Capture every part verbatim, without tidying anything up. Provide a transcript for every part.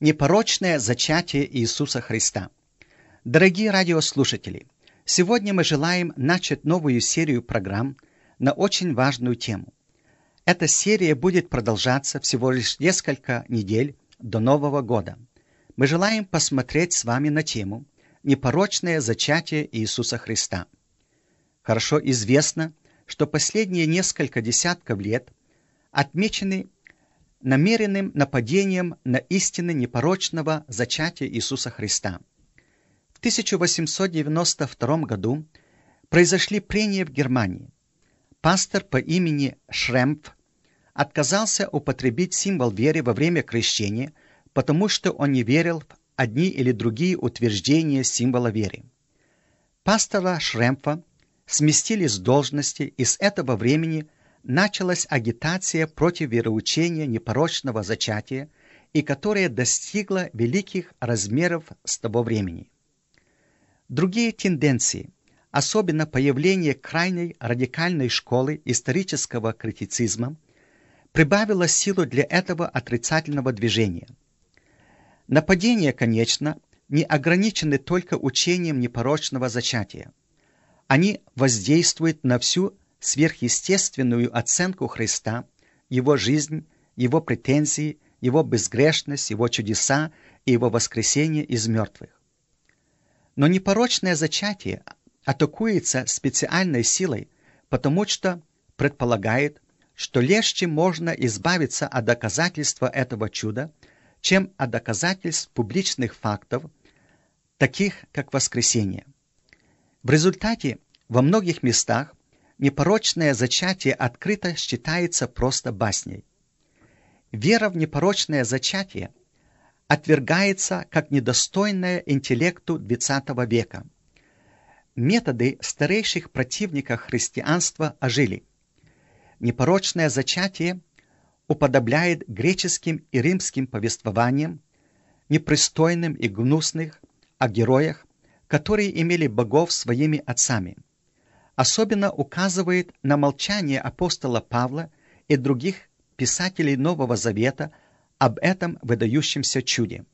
Непорочное зачатие Иисуса Христа. Дорогие радиослушатели, сегодня мы желаем начать новую серию программ на очень важную тему. Эта серия будет продолжаться всего лишь несколько недель до Нового года. Мы желаем посмотреть с вами на тему «Непорочное зачатие Иисуса Христа». Хорошо известно, что последние несколько десятков лет отмечены намеренным нападением на истины непорочного зачатия Иисуса Христа. В тысяча восемьсот девяносто втором году произошли прения в Германии. Пастор по имени Шремпф отказался употребить символ веры во время крещения, потому что он не верил в одни или другие утверждения символа веры. Пастора Шремпфа сместили с должности, и с этого времени началась агитация против вероучения непорочного зачатия, и которая достигла великих размеров с того времени. Другие тенденции, особенно появление крайней радикальной школы исторического критицизма, прибавило силу для этого отрицательного движения. Нападения, конечно, не ограничены только учением непорочного зачатия. Они воздействуют на всю сверхъестественную оценку Христа, Его жизнь, Его претензии, Его безгрешность, Его чудеса и Его воскресение из мертвых. Но непорочное зачатие атакуется специальной силой, потому что предполагает, что легче можно избавиться от доказательства этого чуда, чем от доказательств публичных фактов, таких как воскресение. В результате во многих местах непорочное зачатие открыто считается просто басней. Вера в непорочное зачатие отвергается как недостойная интеллекту двадцатого века. Методы старейших противников христианства ожили. Непорочное зачатие уподобляет греческим и римским повествованиям, непристойным и гнусных, о героях, которые имели богов своими отцами. Особенно указывает на молчание апостола Павла и других писателей Нового Завета об этом выдающемся чуде.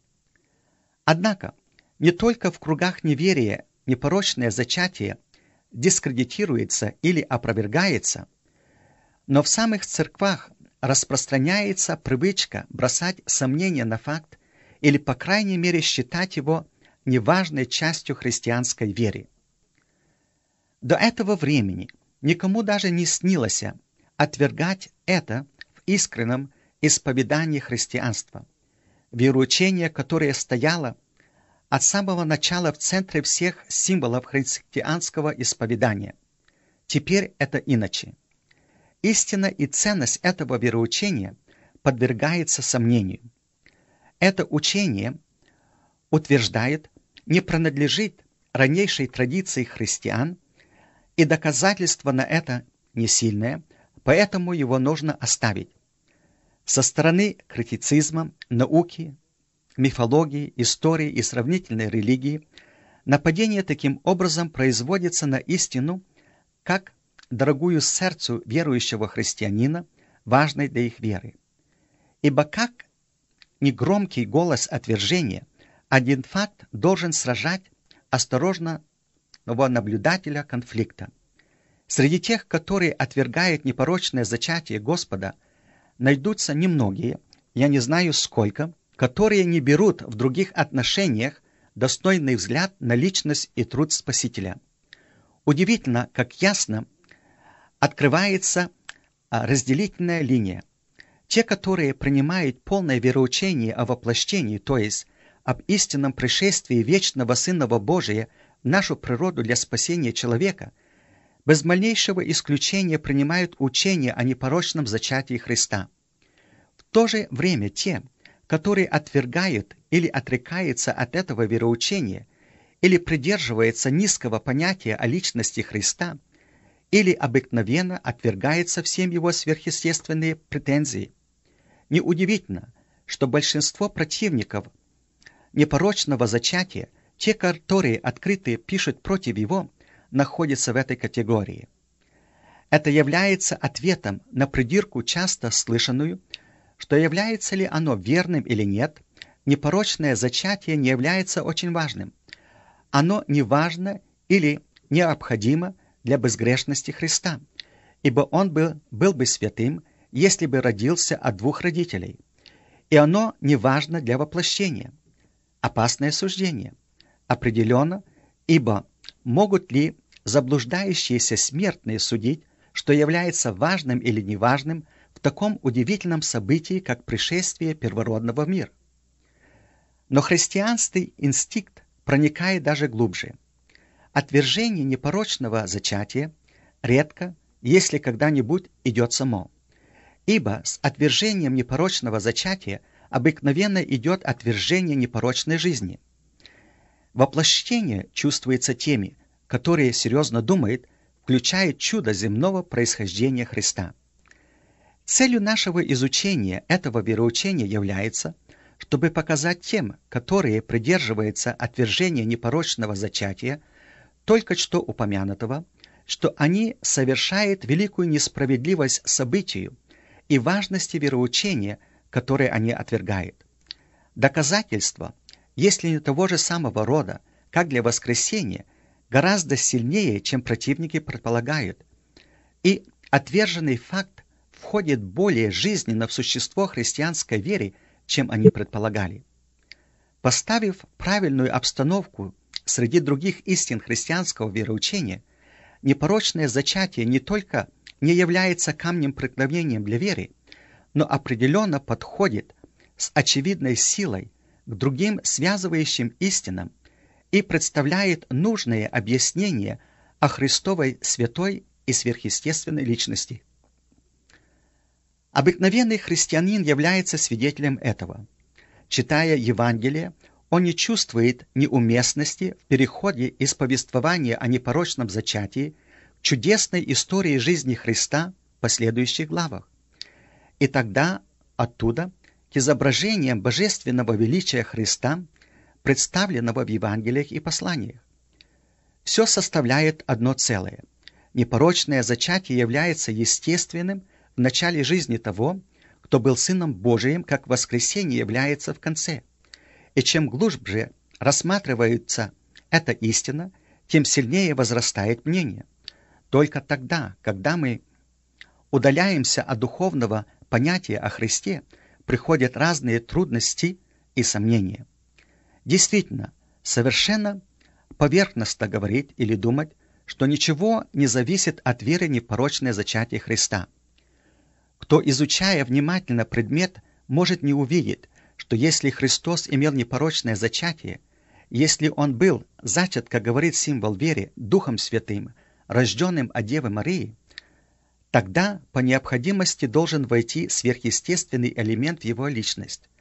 Однако, не только в кругах неверия непорочное зачатие дискредитируется или опровергается, но в самых церквах распространяется привычка бросать сомнения на факт или, по крайней мере, считать его неважной частью христианской веры. До этого времени никому даже не снилось отвергать это в искреннем исповедании христианства, вероучение, которое стояло от самого начала в центре всех символов христианского исповедания. Теперь это иначе. Истина и ценность этого вероучения подвергается сомнению. Это учение утверждает, не принадлежит раннейшей традиции христиан, и доказательство на это не сильное, поэтому его нужно оставить. Со стороны критицизма, науки, мифологии, истории и сравнительной религии нападение таким образом производится на истину как дорогую сердцу верующего христианина, важной для их веры. Ибо как негромкий голос отвержения, один факт должен сражать осторожного наблюдателя конфликта. Среди тех, которые отвергают непорочное зачатие Господа, найдутся немногие, я не знаю сколько, которые не берут в других отношениях достойный взгляд на личность и труд Спасителя. Удивительно, как ясно открывается разделительная линия. Те, которые принимают полное вероучение о воплощении, то есть об истинном пришествии вечного Сына Божия в нашу природу для спасения человека, без малейшего исключения принимают учение о непорочном зачатии Христа. В то же время те, которые отвергают или отрекаются от этого вероучения, или придерживаются низкого понятия о личности Христа, или обыкновенно отвергаются всем его сверхъестественные претензии. Неудивительно, что большинство противников непорочного зачатия, те, которые открыто пишут против его, находятся в этой категории. Это является ответом на придирку, часто слышанную, что является ли оно верным или нет, непорочное зачатие не является очень важным. Оно не важно или необходимо для безгрешности Христа, ибо Он был, был бы святым, если бы родился от двух родителей. И оно не важно для воплощения. Опасное суждение. Определенно, ибо могут ли заблуждающиеся смертные судить, что является важным или неважным в таком удивительном событии, как пришествие первородного в мир? Но христианский инстинкт проникает даже глубже. Отвержение непорочного зачатия редко, если когда-нибудь, идет само. Ибо с отвержением непорочного зачатия обыкновенно идет отвержение непорочной жизни. Воплощение чувствуется теми, которые серьезно думают, включает чудо земного происхождения Христа. Целью нашего изучения этого вероучения является, чтобы показать тем, которые придерживаются отвержения непорочного зачатия, только что упомянутого, что они совершают великую несправедливость событию и важности вероучения, которое они отвергают. Доказательства, если не того же самого рода, как для воскресения, гораздо сильнее, чем противники предполагают, и отверженный факт входит более жизненно в существо христианской веры, чем они предполагали. Поставив правильную обстановку среди других истин христианского вероучения, непорочное зачатие не только не является камнем преткновения для веры, но определенно подходит с очевидной силой к другим связывающим истинам и представляет нужное объяснение о Христовой святой и сверхъестественной личности. Обыкновенный христианин является свидетелем этого. Читая Евангелие, он не чувствует неуместности в переходе из повествования о непорочном зачатии к чудесной истории жизни Христа в последующих главах. И тогда оттуда к изображениям божественного величия Христа, представленного в Евангелиях и посланиях. Все составляет одно целое. Непорочное зачатие является естественным в начале жизни того, кто был Сыном Божиим, как воскресение является в конце. И чем глубже рассматривается эта истина, тем сильнее возрастает мнение. Только тогда, когда мы удаляемся от духовного понятия о Христе, приходят разные трудности и сомнения. Действительно, совершенно поверхностно говорить или думать, что ничего не зависит от веры в непорочное зачатие Христа. Кто, изучая внимательно предмет, может не увидеть, что если Христос имел непорочное зачатие, если Он был зачат, как говорит символ веры, Духом Святым, рожденным от Девы Марии, тогда по необходимости должен войти сверхъестественный элемент в Его личность.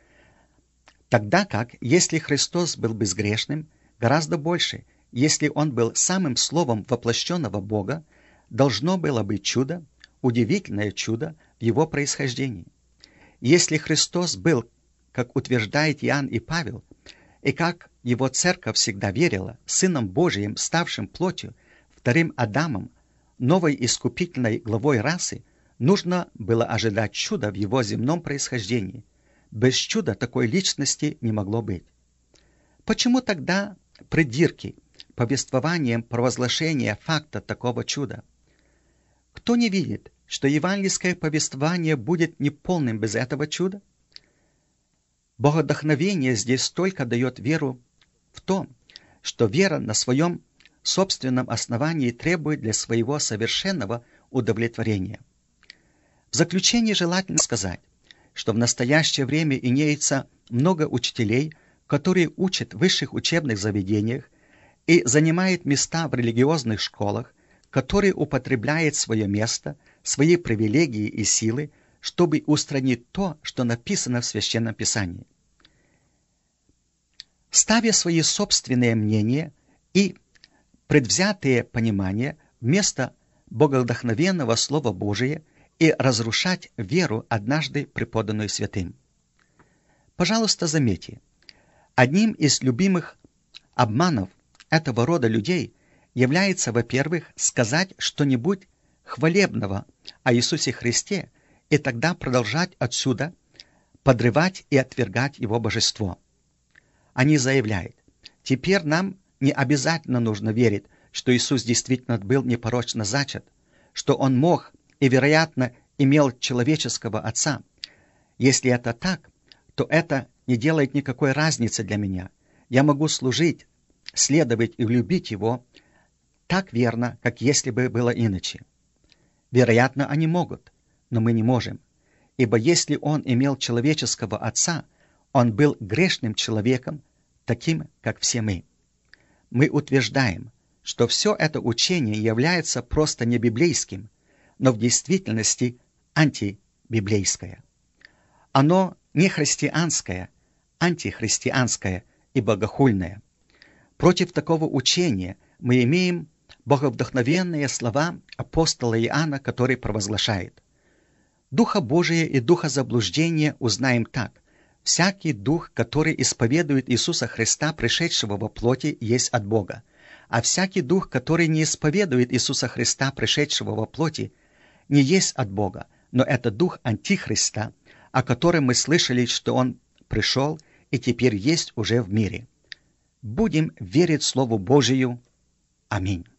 Тогда как, если Христос был безгрешным, гораздо больше, если Он был самым словом воплощенного Бога, должно было быть чудо, удивительное чудо в Его происхождении. Если Христос был, как утверждает Иоанн и Павел, и как Его церковь всегда верила, Сыном Божиим, ставшим плотью, вторым Адамом, новой искупительной главой расы, нужно было ожидать чуда в Его земном происхождении. Без чуда такой личности не могло быть. Почему тогда придирки повествованием провозглашения факта такого чуда? Кто не видит, что евангельское повествование будет неполным без этого чуда? Богодохновение здесь только дает веру в то, что вера на своем собственном основании требует для своего совершенного удовлетворения. В заключение желательно сказать, что в настоящее время имеется много учителей, которые учат в высших учебных заведениях и занимают места в религиозных школах, которые употребляют свое место, свои привилегии и силы, чтобы устранить то, что написано в Священном Писании. Ставя свои собственные мнения и предвзятые понимания вместо боговдохновенного Слова Божия и разрушать веру, однажды преподанную святым. Пожалуйста, заметьте, одним из любимых обманов этого рода людей является, во-первых, сказать что-нибудь хвалебного о Иисусе Христе и тогда продолжать отсюда подрывать и отвергать Его божество. Они заявляют: теперь нам не обязательно нужно верить, что Иисус действительно был непорочно зачат, что Он мог и, вероятно, имел человеческого отца. Если это так, то это не делает никакой разницы для меня. Я могу служить, следовать и любить Его так верно, как если бы было иначе. Вероятно, они могут, но мы не можем. Ибо если Он имел человеческого отца, Он был грешным человеком, таким, как все мы. Мы утверждаем, что все это учение является просто не библейским, но в действительности антибиблейское. Оно не христианское, антихристианское и богохульное. Против такого учения мы имеем боговдохновенные слова апостола Иоанна, который провозглашает: «Духа Божия и духа заблуждения узнаем так: всякий дух, который исповедует Иисуса Христа, пришедшего во плоти, есть от Бога, а всякий дух, который не исповедует Иисуса Христа, пришедшего во плоти, не есть от Бога, но это дух Антихриста, о котором мы слышали, что он пришел и теперь есть уже в мире». Будем верить Слову Божию. Аминь.